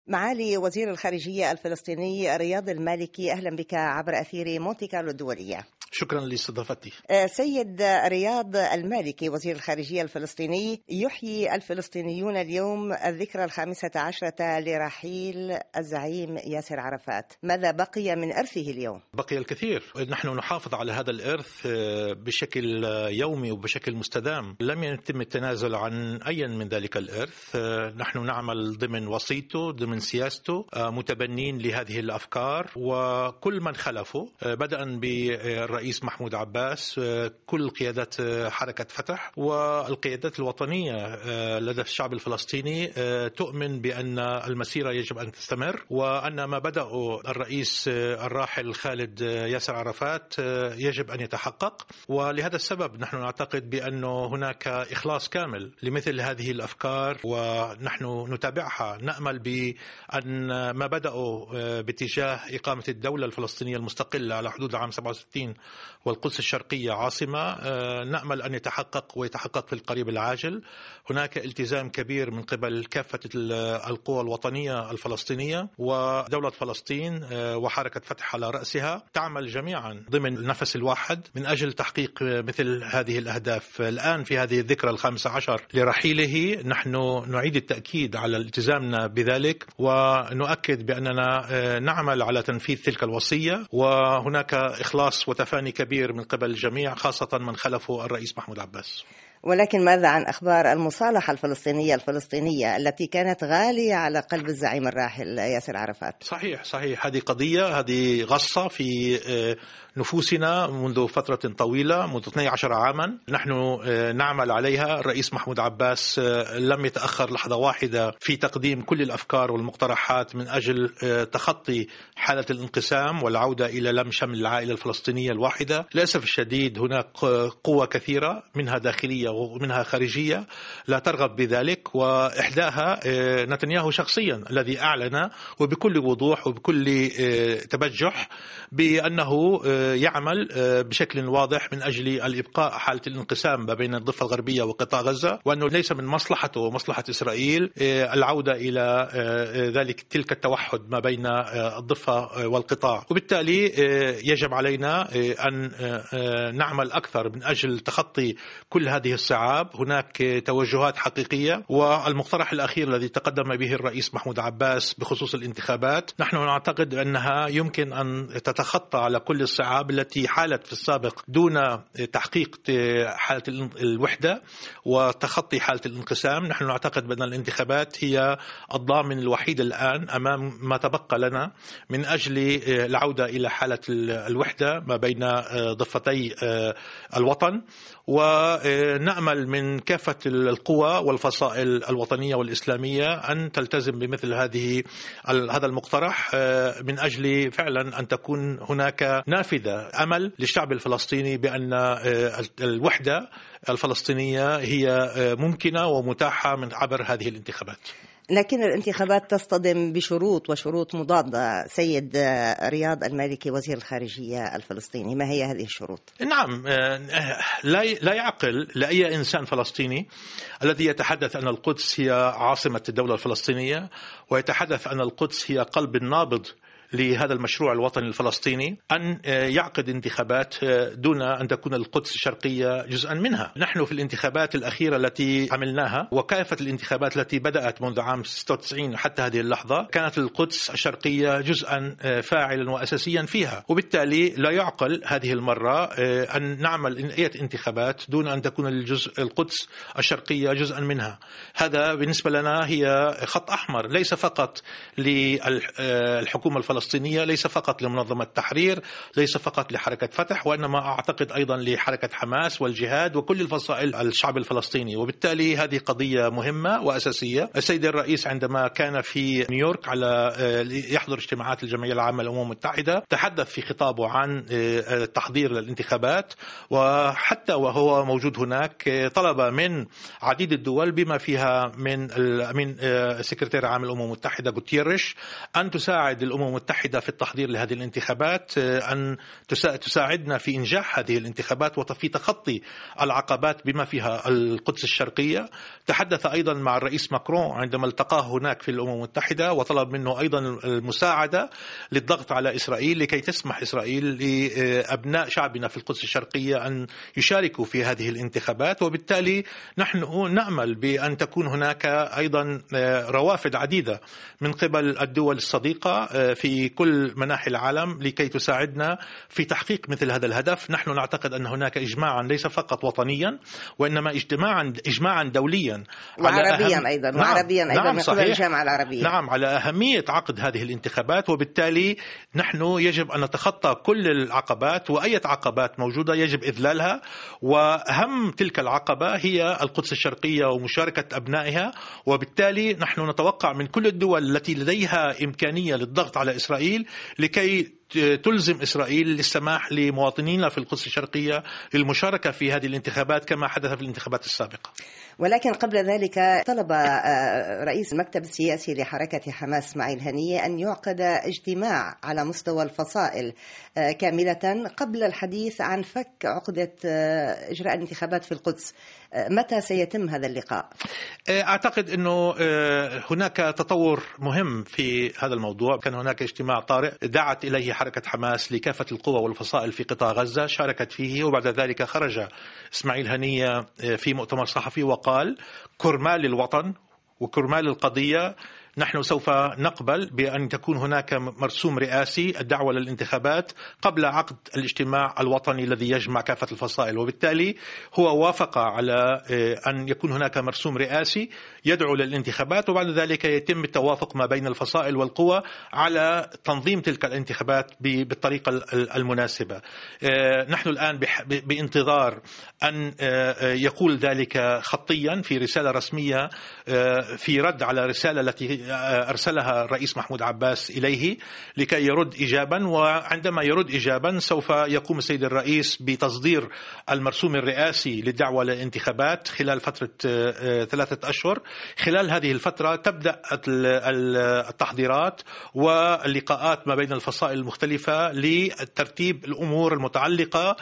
معالي وزير الخارجية الفلسطيني رياض المالكي، أهلا بك عبر أثير مونتي كارلو الدولية. شكرا لاستضافتي. سيد رياض المالكي وزير الخارجية الفلسطيني، يحيي الفلسطينيون اليوم الذكرى 15 لرحيل الزعيم ياسر عرفات. ماذا بقي من إرثه اليوم؟ بقي الكثير. نحن نحافظ على هذا الإرث بشكل يومي وبشكل مستدام. لم يتم التنازل عن أي من ذلك الإرث. نحن نعمل ضمن وصيته، ضمن سياسته، متبنين لهذه الأفكار، وكل من خلفه بدءا بالرئيس محمود عباس، كل قيادات حركة فتح والقيادات الوطنية لدى الشعب الفلسطيني تؤمن بأن المسيرة يجب أن تستمر، وأن ما بدأه الرئيس الراحل خالد ياسر عرفات يجب أن يتحقق. ولهذا السبب نحن نعتقد بأن هناك إخلاص كامل لمثل هذه الأفكار، ونحن نتابعها. نأمل بأن ما بدأه باتجاه إقامة الدولة الفلسطينية المستقلة على حدود عام 67 والقدس الشرقية عاصمة، نأمل أن يتحقق ويتحقق في القريب العاجل. هناك التزام كبير من قبل كافة القوى الوطنية الفلسطينية، ودولة فلسطين وحركة فتح على رأسها تعمل جميعا ضمن النفس الواحد من أجل تحقيق مثل هذه الأهداف. الآن في هذه الذكرى 15 لرحيله نحن نعيد التأكيد على التزامنا بذلك، ونؤكد بأننا نعمل على تنفيذ تلك الوصية، وهناك إخلاص وتفاني كبير من قبل الجميع، خاصة من خلفه الرئيس محمود عباس. ولكن ماذا عن أخبار المصالحة الفلسطينية التي كانت غالية على قلب الزعيم الراحل ياسر عرفات؟ صحيح هذه قضية، هذه غصة في نفوسنا منذ فترة طويلة، منذ 12 عاما نحن نعمل عليها. الرئيس محمود عباس لم يتأخر لحظة واحدة في تقديم كل الأفكار والمقترحات من أجل تخطي حالة الانقسام والعودة إلى لم شمل العائلة الفلسطينية الواحدة. للأسف الشديد هناك قوة كثيرة، منها داخلية ومنها خارجية، لا ترغب بذلك، وإحداها نتنياهو شخصيا الذي أعلن وبكل وضوح وبكل تبجح بأنه يعمل بشكل واضح من أجل الإبقاء حالة الانقسام ما بين الضفة الغربية وقطاع غزة، وأنه ليس من مصلحته ومصلحة إسرائيل العودة إلى تلك التوحد ما بين الضفة والقطاع. وبالتالي يجب علينا أن نعمل أكثر من أجل تخطي كل هذه الصعاب. هناك توجهات حقيقية، والمقترح الأخير الذي تقدم به الرئيس محمود عباس بخصوص الانتخابات نحن نعتقد أنها يمكن أن تتخطى على كل الصعاب التي حالت في السابق دون تحقيق حالة الوحدة وتخطي حالة الانقسام. نحن نعتقد بأن الانتخابات هي الضامن الوحيد الآن أمام ما تبقى لنا من أجل العودة إلى حالة الوحدة ما بين ضفتي الوطن، ونأمل من كافة القوى والفصائل الوطنية والإسلامية أن تلتزم بمثل هذا المقترح من أجل فعلا أن تكون هناك نافذة أمل للشعب الفلسطيني بأن الوحدة الفلسطينية هي ممكنة ومتاحة من عبر هذه الانتخابات. لكن الانتخابات تصطدم وشروط مضادة. سيد رياض المالكي وزير الخارجية الفلسطيني، ما هي هذه الشروط؟ نعم، لا يعقل لأي إنسان فلسطيني الذي يتحدث أن القدس هي عاصمة الدولة الفلسطينية ويتحدث أن القدس هي قلب النابض لهذا المشروع الوطني الفلسطيني أن يعقد انتخابات دون أن تكون القدس الشرقية جزءا منها. نحن في الانتخابات الأخيرة التي عملناها وكافة الانتخابات التي بدأت منذ عام 96 حتى هذه اللحظة كانت القدس الشرقية جزءا فاعلا وأساسيا فيها، وبالتالي لا يعقل هذه المرة أن نعمل أي انتخابات دون أن تكون القدس الشرقية جزءا منها. هذا بالنسبة لنا هي خط أحمر، ليس فقط للحكومة الفلسطينية، ليس فقط لمنظمة التحرير، ليس فقط لحركة فتح، وإنما أعتقد أيضا لحركة حماس والجهاد وكل الفصائل الشعب الفلسطيني. وبالتالي هذه قضية مهمة وأساسية. السيد الرئيس عندما كان في نيويورك على يحضر اجتماعات الجمعية العامة للأمم المتحدة تحدث في خطابه عن التحضير للانتخابات، وحتى وهو موجود هناك طلب من عديد الدول بما فيها من الأمين سكرتير عام الأمم المتحدة غوتيريش أن تساعد الأمم المتحدة المتحدة في التحضير لهذه الانتخابات أن تساعدنا في إنجاح هذه الانتخابات وفي تخطي العقبات بما فيها القدس الشرقية. تحدث أيضا مع الرئيس ماكرون عندما التقاه هناك في الأمم المتحدة وطلب منه أيضا المساعدة للضغط على إسرائيل لكي تسمح إسرائيل لأبناء شعبنا في القدس الشرقية أن يشاركوا في هذه الانتخابات. وبالتالي نحن نأمل بأن تكون هناك أيضا روافد عديدة من قبل الدول الصديقة في كل مناحي العالم لكي تساعدنا في تحقيق مثل هذا الهدف. نحن نعتقد أن هناك إجماعا ليس فقط وطنيا وإنما إجماعا دوليا وعربيا أيضا وعربيا أيضا من قبل الجامعة العربية. نعم، على أهمية عقد هذه الانتخابات. وبالتالي نحن يجب أن نتخطى كل العقبات، وأي عقبات موجودة يجب إذلالها، وأهم تلك العقبة هي القدس الشرقية ومشاركة أبنائها. وبالتالي نحن نتوقع من كل الدول التي لديها إمكانية للضغط على إسرائيل لكي تلزم إسرائيل للسماح لمواطنينا في القدس الشرقية للمشاركة في هذه الانتخابات كما حدث في الانتخابات السابقة. ولكن قبل ذلك طلب رئيس المكتب السياسي لحركة حماس إسماعيل هنية أن يعقد اجتماع على مستوى الفصائل كاملة قبل الحديث عن فك عقدة إجراء الانتخابات في القدس. متى سيتم هذا اللقاء؟ أعتقد أنه هناك تطور مهم في هذا الموضوع. كان هناك اجتماع طارئ دعت إليه حركة حماس لكافة القوى والفصائل في قطاع غزة، شاركت فيه، وبعد ذلك خرج إسماعيل هنية في مؤتمر صحفي وقال: كرمال الوطن وكرمال القضية نحن سوف نقبل بأن تكون هناك مرسوم رئاسي الدعوة للانتخابات قبل عقد الاجتماع الوطني الذي يجمع كافة الفصائل. وبالتالي هو وافق على أن يكون هناك مرسوم رئاسي يدعو للانتخابات، وبعد ذلك يتم التوافق ما بين الفصائل والقوى على تنظيم تلك الانتخابات بالطريقة المناسبة. نحن الآن بانتظار أن يقول ذلك خطيا في رسالة رسمية في رد على رسالة التي أرسلها الرئيس محمود عباس إليه لكي يرد إجابا. وعندما يرد إجابا سوف يقوم السيد الرئيس بتصدير المرسوم الرئاسي للدعوة للانتخابات خلال فترة 3 أشهر. خلال هذه الفترة تبدأ التحضيرات واللقاءات ما بين الفصائل المختلفة لترتيب الأمور المتعلقة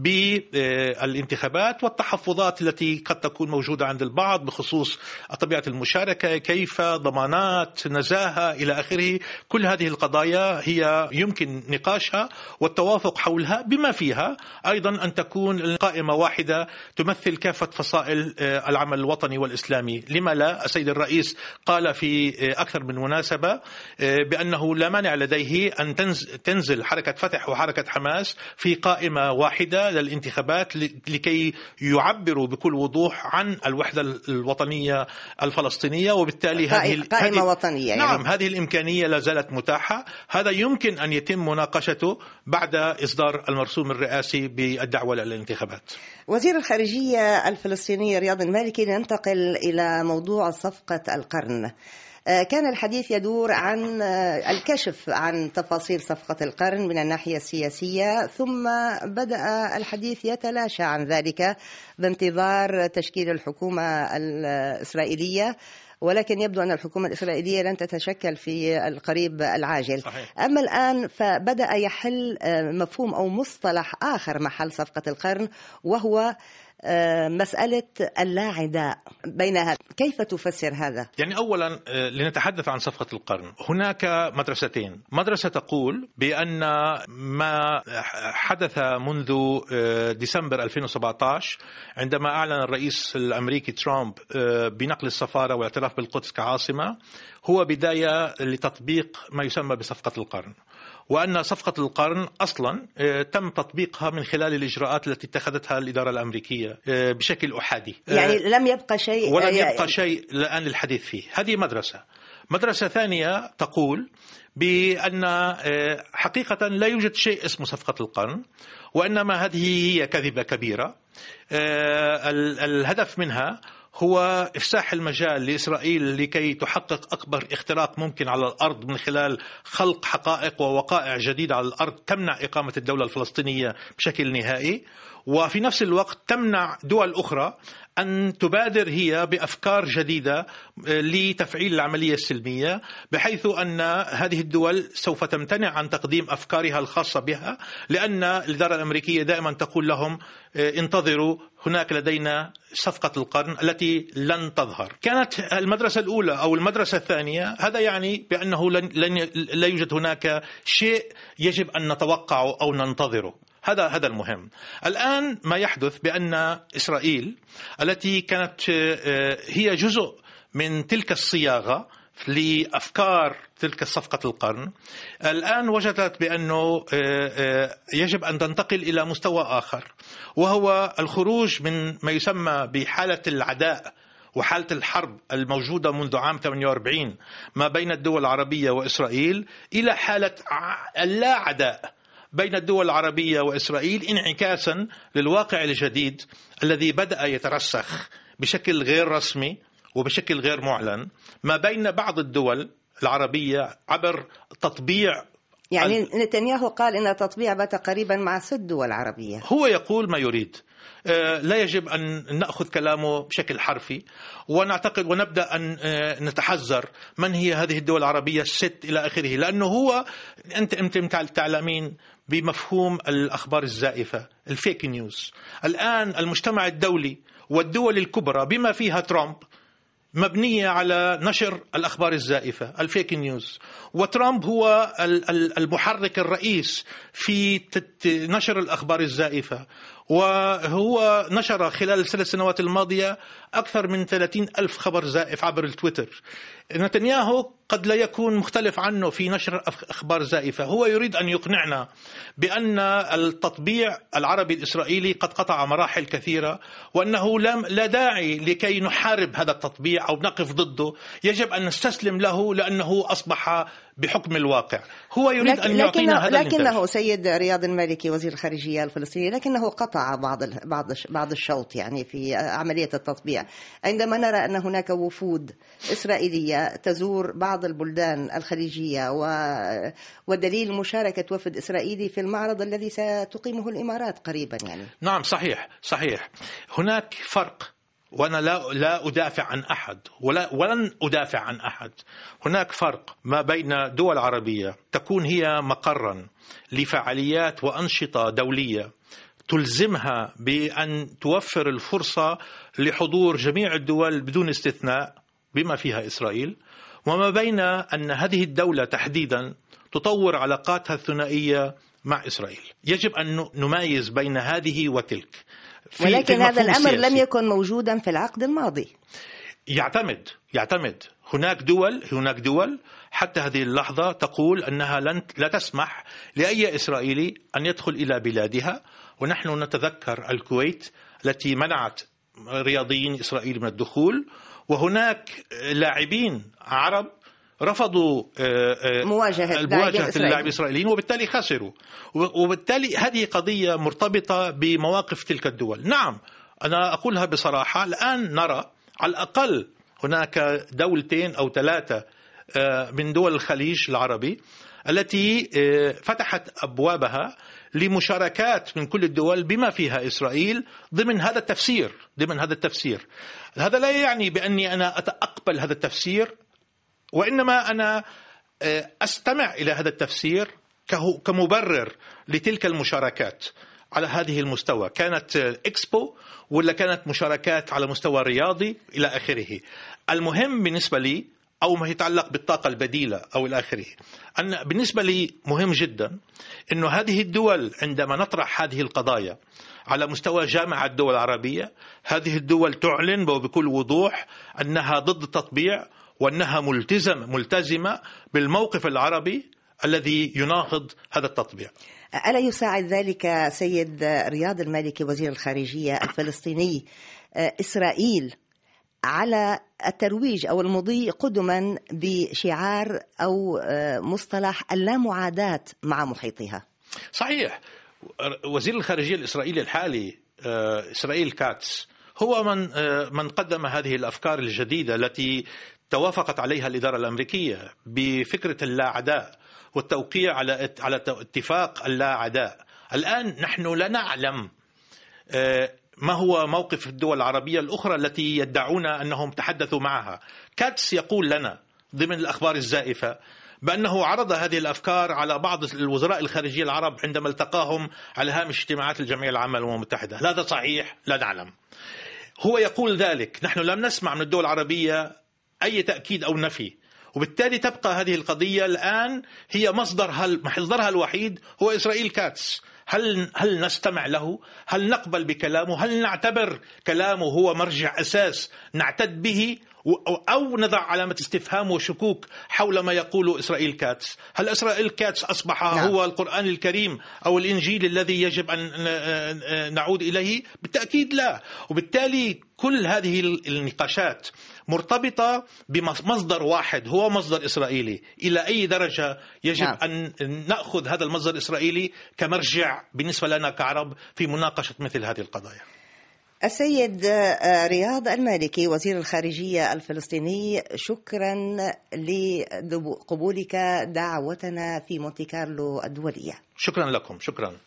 بالانتخابات والتحفظات التي قد تكون موجودة عند البعض بخصوص طبيعة المشاركة، كيف ضمانات نزاهة إلى آخره. كل هذه القضايا هي يمكن نقاشها والتوافق حولها، بما فيها أيضا أن تكون قائمة واحدة تمثل كافة فصائل العمل الوطني والإسلامي. لما لا؟ السيد الرئيس قال في أكثر من مناسبة بأنه لا مانع لديه أن تنزل حركة فتح وحركة حماس في قائمة واحدة للانتخابات لكي يعبروا بكل وضوح عن الوحدة الوطنية الفلسطينية. وبالتالي هذه قائمة وطنية نعم، هذه الإمكانية لا زالت متاحة. هذا يمكن أن يتم مناقشته بعد إصدار المرسوم الرئاسي بالدعوة للانتخابات. وزير الخارجية الفلسطيني رياض المالكي، ننتقل إلى موضوع صفقة القرن. كان الحديث يدور عن الكشف عن تفاصيل صفقة القرن من الناحية السياسية، ثم بدأ الحديث يتلاشى عن ذلك بانتظار تشكيل الحكومة الإسرائيلية، ولكن يبدو أن الحكومة الإسرائيلية لن تتشكل في القريب العاجل. صحيح. أما الآن فبدأ يحل مفهوم أو مصطلح آخر محل صفقة القرن، وهو مسألة اللاعداء بينها. كيف تفسر هذا؟ يعني أولا لنتحدث عن صفقة القرن، هناك مدرستين. مدرسة تقول بأن ما حدث منذ ديسمبر 2017 عندما أعلن الرئيس الأمريكي ترامب بنقل السفارة واعتراف بالقدس كعاصمة هو بداية لتطبيق ما يسمى بصفقة القرن، وأن صفقة القرن أصلا تم تطبيقها من خلال الإجراءات التي اتخذتها الإدارة الأمريكية بشكل أحادي. يعني لم يبقى شيء، ولم يبقى شيء الآن للحديث فيه. هذه مدرسة. مدرسة ثانية تقول بأن حقيقة لا يوجد شيء اسمه صفقة القرن، وإنما هذه هي كذبة كبيرة. الهدف منها هو إفساح المجال لإسرائيل لكي تحقق أكبر اختراق ممكن على الأرض من خلال خلق حقائق ووقائع جديدة على الأرض تمنع إقامة الدولة الفلسطينية بشكل نهائي. وفي نفس الوقت تمنع دول أخرى أن تبادر هي بأفكار جديدة لتفعيل العملية السلمية، بحيث أن هذه الدول سوف تمتنع عن تقديم أفكارها الخاصة بها، لأن الإدارة الأمريكية دائما تقول لهم انتظروا، هناك لدينا صفقة القرن التي لن تظهر. كانت المدرسة الأولى أو المدرسة الثانية، هذا يعني بأنه لا يوجد هناك شيء يجب أن نتوقعه أو ننتظره. هذا المهم. الآن ما يحدث بأن إسرائيل التي كانت هي جزء من تلك الصياغة لأفكار تلك صفقة القرن، الآن وجدت بأنه يجب أن تنتقل إلى مستوى آخر، وهو الخروج من ما يسمى بحالة العداء وحالة الحرب الموجودة منذ عام 48 ما بين الدول العربية وإسرائيل إلى حالة اللا عداء بين الدول العربية وإسرائيل، انعكاسا للواقع الجديد الذي بدأ يترسخ بشكل غير رسمي وبشكل غير معلن ما بين بعض الدول العربية عبر تطبيع. يعني نتنياهو قال إن التطبيع بات قريبا مع 6 دول عربية. هو يقول ما يريد، لا يجب أن نأخذ كلامه بشكل حرفي، ونعتقد ونبدأ أن نتحذر من هي هذه الدول العربية 6 إلى آخره، لأنه هو أنت تعلمين بمفهوم الأخبار الزائفة، الفيك نيوز. الآن المجتمع الدولي والدول الكبرى بما فيها ترامب مبنية على نشر الأخبار الزائفة، الفيك نيوز، وترامب هو المحرك الرئيس في نشر الأخبار الزائفة، وهو نشر خلال ال3 سنوات الماضية أكثر من 30,000 خبر زائف عبر التويتر. نتنياهو قد لا يكون مختلف عنه في نشر أخبار زائفة، هو يريد أن يقنعنا بأن التطبيع العربي الإسرائيلي قد قطع مراحل كثيرة، وأنه لا داعي لكي نحارب هذا التطبيع أو نقف ضده، يجب أن نستسلم له لأنه أصبح بحكم الواقع. هو يريد أن يعطينا هذا الانتاج. لكنه سيد رياض المالكي وزير الخارجية الفلسطيني، لكنه قطع بعض الشوط يعني في عملية التطبيع، عندما نرى أن هناك وفود إسرائيلية تزور بعض البلدان الخليجية، ودليل مشاركة وفد إسرائيلي في المعرض الذي ستقيمه الإمارات قريبا يعني. نعم صحيح. هناك فرق، وأنا لا أدافع عن أحد ولن أدافع عن أحد. هناك فرق ما بين دول عربية تكون هي مقرا لفعاليات وأنشطة دولية تلزمها بأن توفر الفرصة لحضور جميع الدول بدون استثناء بما فيها إسرائيل، وما بين أن هذه الدولة تحديدا تطور علاقاتها الثنائية مع إسرائيل. يجب أن نميز بين هذه وتلك. ولكن هذا الأمر لم يكن موجودا في العقد الماضي. يعتمد. هناك دول حتى هذه اللحظة تقول أنها لا تسمح لأي إسرائيلي أن يدخل إلى بلادها، ونحن نتذكر الكويت التي منعت رياضيين إسرائيل من الدخول، وهناك لاعبين عرب رفضوا مواجهة اللاعب الإسرائيليين وبالتالي خسروا. وبالتالي هذه قضية مرتبطة بمواقف تلك الدول. نعم، أنا أقولها بصراحة، الآن نرى على الأقل هناك 2 أو 3 من دول الخليج العربي التي فتحت أبوابها لمشاركات من كل الدول بما فيها إسرائيل ضمن هذا التفسير. هذا لا يعني بأني أنا أتقبل هذا التفسير، وإنما أنا أستمع إلى هذا التفسير كمبرر لتلك المشاركات على هذه المستوى، كانت إكسبو ولا كانت مشاركات على مستوى رياضي إلى آخره. المهم بالنسبة لي أو ما يتعلق بالطاقة البديلة أو إلى آخره، أن بالنسبة لي مهم جدا أنه هذه الدول عندما نطرح هذه القضايا على مستوى جامعة الدول العربية، هذه الدول تعلن بكل وضوح أنها ضد التطبيع، وأنها ملتزمة بالموقف العربي الذي يناقض هذا التطبيع. ألا يساعد ذلك سيد رياض المالكي وزير الخارجية الفلسطيني إسرائيل على الترويج أو المضي قدما بشعار أو مصطلح اللامعاداة مع محيطها؟ صحيح. وزير الخارجية الإسرائيلي الحالي إسرائيل كاتس هو من قدم هذه الأفكار الجديدة التي توافقت عليها الإدارة الأمريكية بفكرة اللا عداء والتوقيع على اتفاق اللا عداء. الآن نحن لا نعلم ما هو موقف الدول العربية الأخرى التي يدعون أنهم تحدثوا معها. كاتس يقول لنا ضمن الأخبار الزائفة بأنه عرض هذه الأفكار على بعض الوزراء الخارجية العرب عندما التقاهم على هامش اجتماعات الجمعية العامة للأمم المتحدة. هذا صحيح؟ لا نعلم. هو يقول ذلك، نحن لم نسمع من الدول العربية أي تأكيد أو نفي، وبالتالي تبقى هذه القضية الآن هي مصدرها الوحيد هو إسرائيل كاتس. هل نستمع له؟ هل نقبل بكلامه؟ هل نعتبر كلامه هو مرجع أساس نعتد به، أو نضع علامة استفهام وشكوك حول ما يقوله إسرائيل كاتس؟ هل إسرائيل كاتس أصبح هو القرآن الكريم أو الإنجيل الذي يجب أن نعود إليه؟ بالتأكيد لا. وبالتالي كل هذه النقاشات مرتبطة بمصدر واحد هو مصدر إسرائيلي. إلى أي درجة يجب أن نأخذ هذا المصدر الإسرائيلي كمرجع بالنسبة لنا كعرب في مناقشة مثل هذه القضايا؟ السيد رياض المالكي وزير الخارجية الفلسطيني، شكرا لقبولك دعوتنا في مونتي كارلو الدولية. شكرا لكم. شكرا.